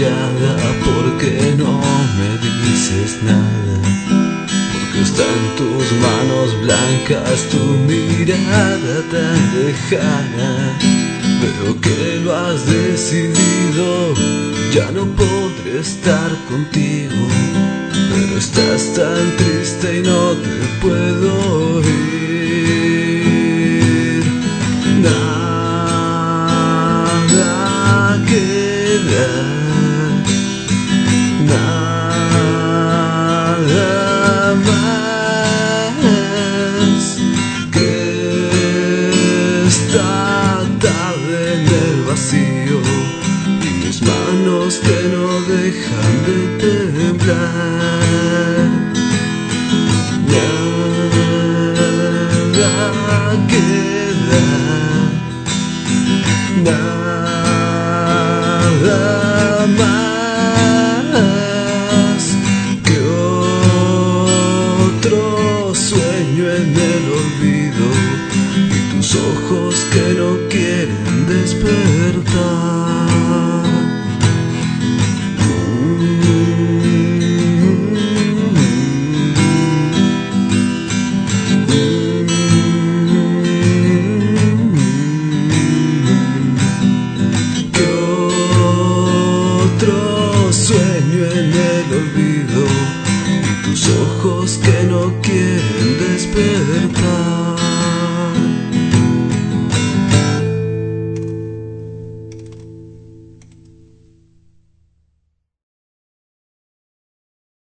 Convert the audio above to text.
callada? ¿Por qué no me dices nada? Porque está en tus manos blancas, tu mirada tan lejana. Veo que lo has decidido, ya no podré estar contigo, pero estás tan triste y no te puedo ir. Nada queda, nada más que esta tarde en el vacío y mis manos que no dejan de temblar. Nada queda, nada más que otro sueño en el olvido y tus ojos que no quieren despertar. Sueño en el olvido y tus ojos que no quieren despertar.